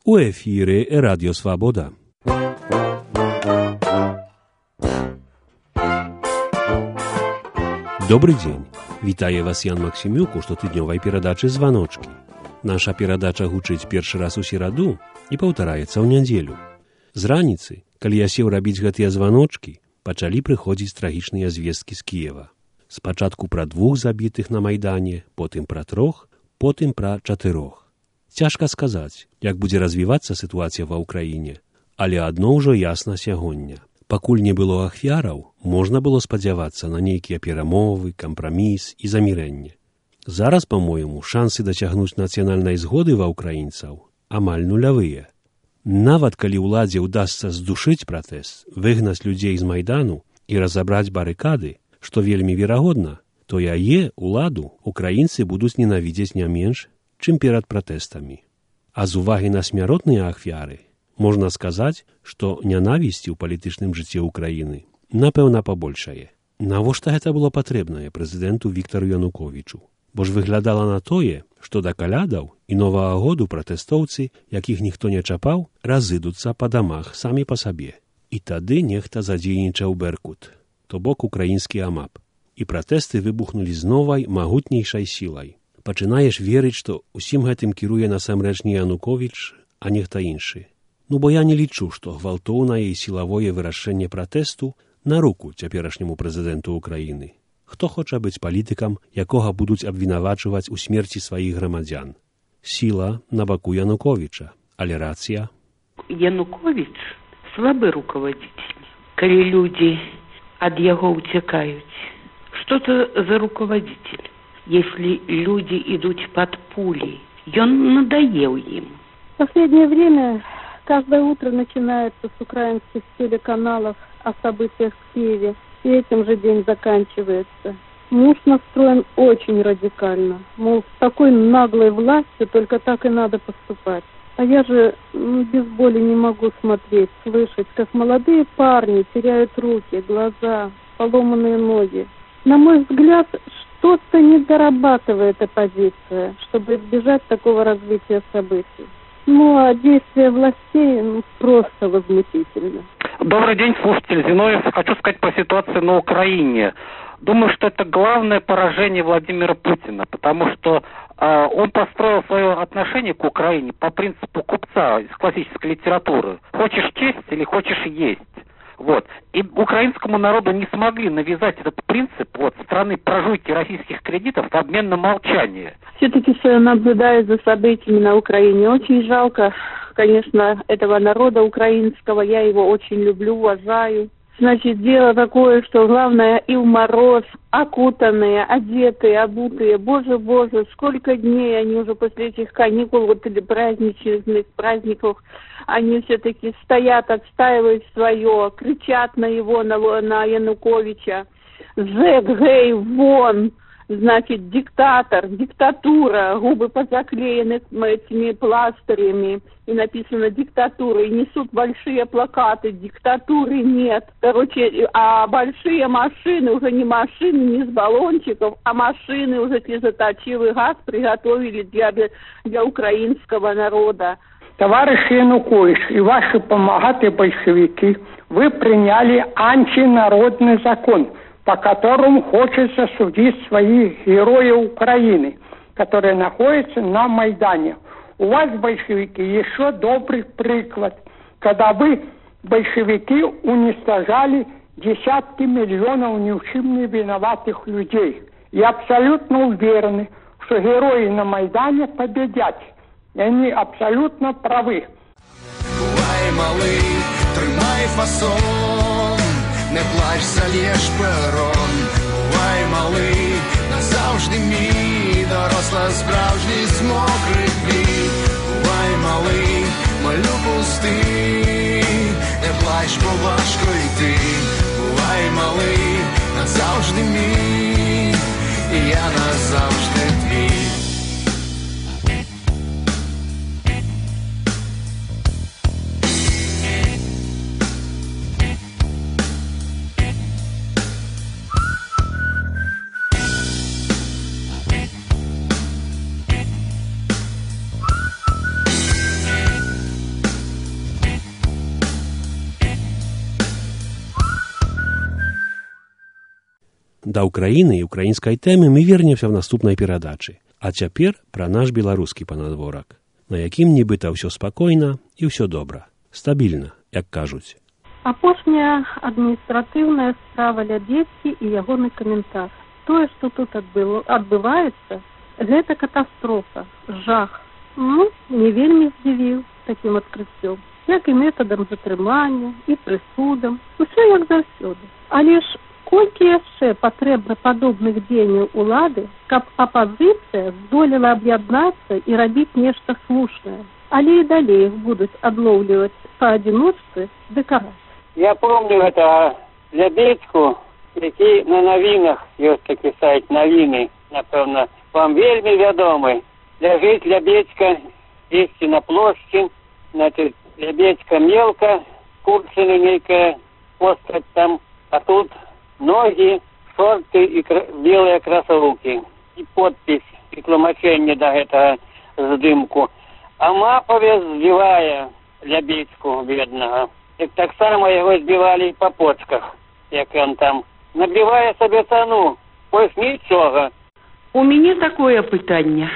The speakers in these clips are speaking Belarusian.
У ефірі Радіо Свобода. Добрый дзень. Вітае вас Ян Максімюк у штотыднёвай перадачы «Званочкі». Наша перадача гучыць першы раз у сераду і паўтараецца ў нядзелю. З раніцы, калі я сеў рабіць гэтыя званочкі, пачалі прыходзіць трагічныя звесткі з Кіева. Спачатку пра 2 забітых на Майдане, потым пра 3, потым пра 4. Цяжка сказаць, як будзе развівацца сітуацыя ва ўкраіне, але адно ўжо ясна сягоння. Пакуль не было ахвяраў, можна было спадзявацца на нейкія перамовы, кампраміс і замірэнне. Зараз, па-мойму, шансы дацягнуць нацыянальнай згоды ва ўкраінцаў амаль нулявыя. Нават калі ўладзе ўдасца здушыць пратэст, выгнаць людзей з Майдану і разабраць барыкады, што вельмі верагодна, то яе, уладу, украінцы будуць ненавідзець не менш, чым перад пратэстамі. А з увагі на смяротныя ахвяры, можна сказаць, што нянавісці ў палітычным жыцці ўкраіны, напэўна, пабольшае. Навошта гэта было патрэбнае прэзідэнту Віктару Януковічу? Бо ж выглядала на тое, што да калядаў і новага году пратэстоўцы, якіх ніхто не чапаў, разыдуцца па дамах самі па сабе. І тады нехта задзейнічаў Беркут, то бок украінскі АМАП. І пратэсты выбухнулі з новай, магутнейшай сілай. Пачынаеш верыць, што усім гэтым кіруе насамрэч не Януковіч, а нехта іншы. Ну, бо я не лічу, што гвалтоўнае і сілавое вырашэнне пратэсту на руку цяперашняму прэзідэнту ўкраіны. Хто хоча быць палітыкам, якога будуць абвінавачваць у смерці сваіх грамадзян? Сіла на баку Януковіча, але рацыя? Януковіч слабы руководитель. Калі людзі ад яго ўцякаюць, што то за руководитель? Если люди идут под пули, он надоел им. В последнее время каждое утро начинается с украинских телеканалов о событиях в Киеве, и этим же день заканчивается. Муж настроен очень радикально, мол, с такой наглой властью только так и надо поступать. А я же без боли не могу смотреть, слышать, как молодые парни теряют руки, глаза, поломанные ноги. На мой взгляд, что-то не дорабатывает оппозиция, чтобы избежать такого развития событий. Ну, а действия властей просто возмутительны. Добрый день, слушатель Зиновьев. Хочу сказать по ситуации на Украине. Думаю, что это главное поражение Владимира Путина, потому что он построил свое отношение к Украине по принципу купца из классической литературы. Хочешь честь или хочешь есть. Вот. И украинскому народу не смогли навязать этот принцип со стороны прожуйки российских кредитов в обмен на молчание. Все-таки наблюдая за событиями на Украине, очень жалко, конечно, этого народа украинского. Я его очень люблю, уважаю. Значит, дело такое, что главное и в мороз, окутанные, одетые, обутые. Боже, сколько дней они уже после этих каникул, или праздничных праздников, они все-таки стоят, отстаивают свое, кричат на его, на Януковича. Зэк, гей, вон! Значит, диктатор, диктатура, губы позаклеены этими пластырями, и написано «диктатура», и несут большие плакаты «диктатуры нет». Короче, а большие машины, уже не машины, не с баллончиков, а машины уже слезоточивый газ приготовили для украинского народа. Товарищ Янукович и ваши помогатые большевики, вы приняли антинародный закон, по которому хочется судить своих героев Украины, которые находятся на Майдане. У вас, большевики, еще добрый приклад, когда вы, большевики, уничтожали десятки миллионов ни в чем не виноватых людей. Я абсолютно уверен, что герои на Майдане победят. И они абсолютно правы. Бувай, малий, тримай фасон. Не плач, залєш перон, бувай, малий, назавжди мій, доросла справжній змокрий квіт. Бувай, малий, малю пустий, не плач, бо важко йти. Бувай, малий, назавжди мій, і я назавжди твій. Да Украіны і украінскай тэмы мы вернемся ў наступнай перадачы. А цяпер пра наш беларускі панадворак, на якім нібыта ўсё спакойна і ўсё добра. Стабільна, як кажуць. Апошняя адміністратыўная справа Лябедзькі і ягоны каментар. Тое, што тут адбываецца, гэта катастрофа, жах. Не вельмі здзівіў такім адкрыццём, як і метадам затрымання, і прысудам. Усё як заўсёды. Але ж колькі яшчэ патрэбна падобных дзеянняў улады, каб апазіцыя здолела аб'яднацца і рабіць нешта слушнае. Але і далей іх будуць адлоўліваць паадзіночцы дэкарацыі. Я помню это Лябедзьку, які на навінах, ёсць такі сайт навіны, напэўна, вам вельмі вядомы. Ляжыць Лябедзька, дзесьці на плошчы, значит, Лябедзька мелка, курчына нейкая, постаць там, а тут ногі, шорты і белыя красоўкі. І подпіс, і тлумачэнне да гэтага здымку. А Маповец збівае Лябедзьку беднага. Так само яго збівалі па почках, як ён там. Набівае сабе цану, больш нічога. У мяне такое пытанне.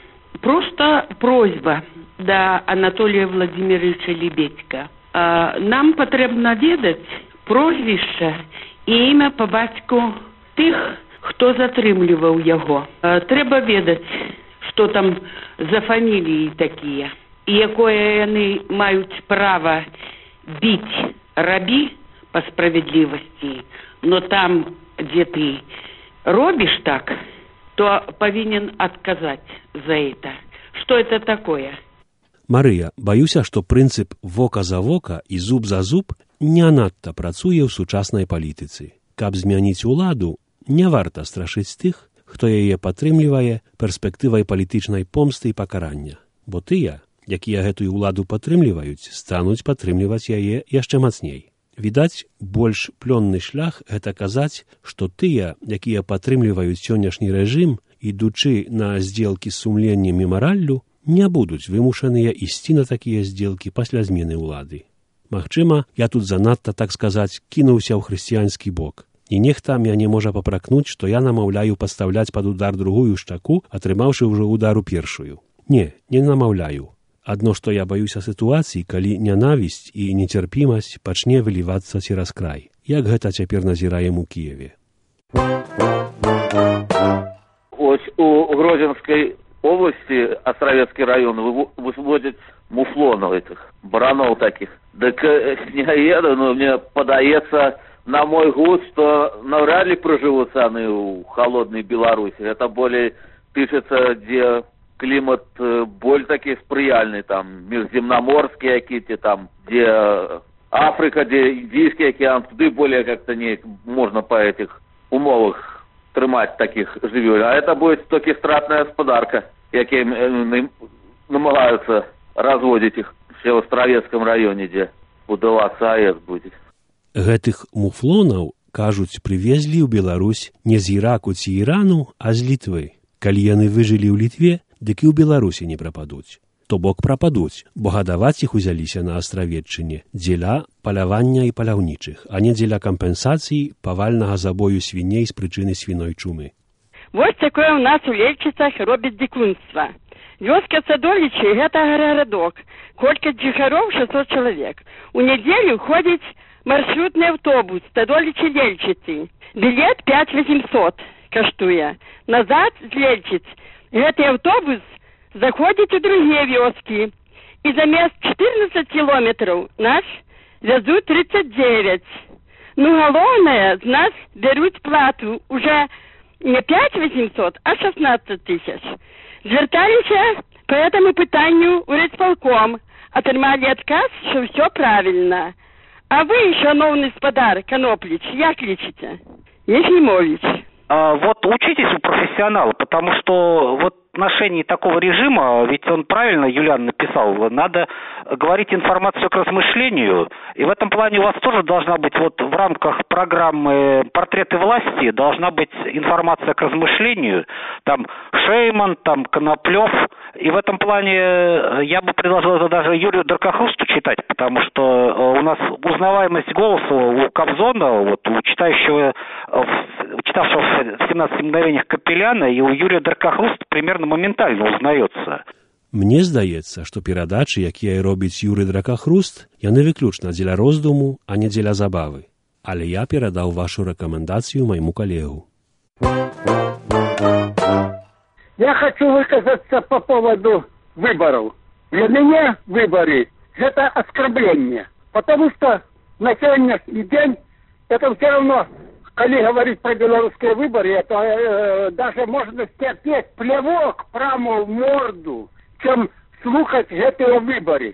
Просто просьба да Анатолія Владимировича Лебедька. Нам патрэбна ведаць прозвішча і імя па бацьку тых, хто затрымліваў яго. Трэба ведаць, што там за фаміліі такія, і якое яны маюць права біць, рабі па справядлівасці, но там, дзе ты робіш так, то павінен адказаць за это. Што это такое? Марыя, баюся, што прынцып вока за вока і зуб за зуб не надта працуе ў сучаснай палітыцы. Каб змяніць уладу, не варта страшыць тых, хто яе падтрымлівае перспектывай палітычнай помсты і пакарання. Бо тыя, якія гэтую ўладу падтрымліваюць, стануць падтрымліваць яе яшчэ мацней. Відаць, больш плённы шлях – гэта казаць, што тыя, якія падтрымліваюць сённяшні рэжым, ідучы на здзелкі з сумленнем і мараллю, не будуць вымушаныя ісці на такія здзелкі пасля змены ўлады. Магчыма, я тут занадта, так сказаць, кінуўся ў хрысціянскі бок. І нехта мяне можа папракнуць, што я намаўляю пастаўляць пад удар другую шчаку, атрымаўшы ўжо удару першую. Не намаўляю. Адно, што я баюся сітуацыі, калі нянавісць і нецярпімасць пачне вылівацца цераз край. Як гэта цяпер назіраем у Кіеве. Ось у Грозенской области Островецкий район выводят муфлонов этих, баранов таких. Так не еду, но мне подается на мой густ, что навряд ли проживут они в холодной Беларуси. Это более пишется, где климат более такий сприяльный, там, межземноморские какие-то, там, где Африка, где Индийский океан, туды более как-то не можно по этих умовах тримать таких живёт. А это будет только стратная господарка, яким намагаются разводить их в Островецком районе, где будоваться АЭС будет. Гэтых муфлонаў, кажуць, прывезлі ў Беларусь не з Іраку ці Ірану, а з Літвы. Калі яны выжылі ў Літве, дык і ў Беларусі не прападуць. То бок прападуць, бо гадаваць іх узяліся на Астравеччыне дзеля палявання і паляўнічых, а не дзеля кампенсацыі павальнага забою свіней з прычыны свіной чумы. Вось такое ў нас у Лельчыцах робіць дзікунства. Вёска Садовічы – гэта гарадок. Колькасць жыхароў 600 чалавек. У нядзелю ходзіць маршрутны аўтобус Стадолічы-Лельчыцы. Білет 5800 каштуе. Назад з Лельчыц гэты аўтобус заходзіць у другія вёскі. І замест 14 кілометраў наш вязуць 39. Ну, галоўнае, з нас бяруць плату уже не 5800, а 16 тысяч. Звярталіся по этому пытанню ў райисполком. Атрымалі адказ, што ўсё правильно. А вы, шановный господар Коноплич, як лічыце? Ефимович. Вот учитесь у профессионала, потому что вот отношении такого режима, ведь он правильно, Юлиан написал, надо говорить информацию к размышлению, и в этом плане у вас тоже должна быть вот в рамках программы «Портреты власти» должна быть информация к размышлению, там Шейман, там Коноплев, и в этом плане я бы предложил это даже Юрию Дракохрусту читать, потому что у нас узнаваемость голоса у Кобзона, вот у читавшего в 17 мгновениях Капеляна, и у Юрия Дракохруста примерно моментально узнается. Мне здаецца, што перадачы, якія робіць Юрый Дракохруст, яны выключна дзеля роздуму, а не дзеля забавы. Але я перадаў вашу рэкамендацыю майму калегу. Я хочу высказаться по поводу выборов. Для меня выборы – это оскорбление. Потому что на сегодняшний день это все равно, когда говорить про белорусские выборы, это даже можно стерпеть плевок прямо в морду, чем слухать гэтыя выборы.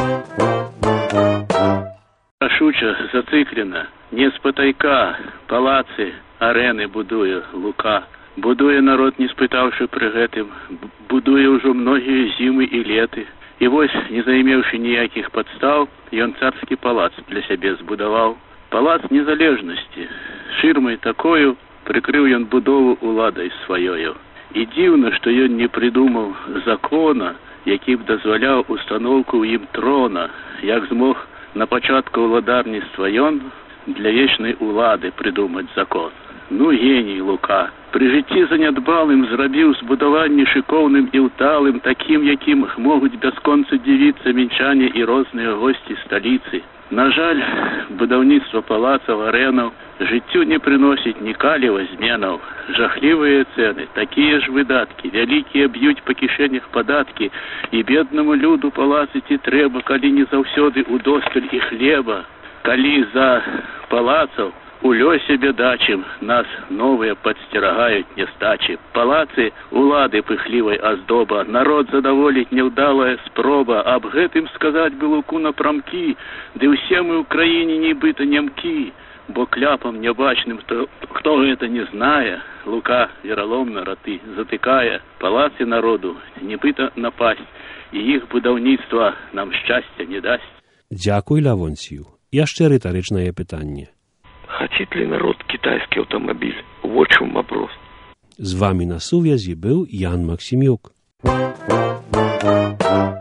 Шуча зациклена, не з потайка, палацы, арены будуе Лука. Будуе народ, не спытаўшы пры гэтым, будуе ўжо многія зімы і леты. І вось, не займеўшы ніякіх падстаў, ён царскі палац для сябе збудаваў. Палац незалежнасці. Шырмай такою прыкрыў ён будову уладай сваёю. І дзіўна, што ён не прыдумаў закона, які б дазваляў устаноўку ў ім трона, як змог на пачатку ўладарніцтва ён для вечнай улады прыдумаць закон. Ну, геній Лука. Пры жыцці занядбалым зрабіў збудаванне шыкоўным і ўталым, такім, якім могуць бясконца дзівіцца мінчане і розныя госці сталіцы. На жаль, будаўніцтва палацаў, арэнаў жыццю не прыносіць ні каліва зменаў. Жахлівыя цэны, такія ж выдаткі, вялікія б'юць па кішэнях падаткі, і беднаму люду палацы ці трэба, калі не заўсёды удосталь і хлеба. Калі за палацаў у лёсе бядачым нас новыя падсцерагаюць нястачы. Палацы улады пыхлівай аздоба, народ задаволіць няўдалая спроба, аб гэтым сказаць бы Луку напрамкі, ды ўсе мы ў краіне нібыта нямкі, бо кляпам нябачным, хто гэта не знае, Лука вераломна раты затыкае, палацы народу нібыта напасць, і іх будаўніцтва нам шчасця не дасць. Дзякуй, Лавонцію. Яшчэ рытарычнае пытанне. Хочет ли народ китайский автомобиль? Вот в чем вопрос. З вами на сувязі был Ян Максимюк.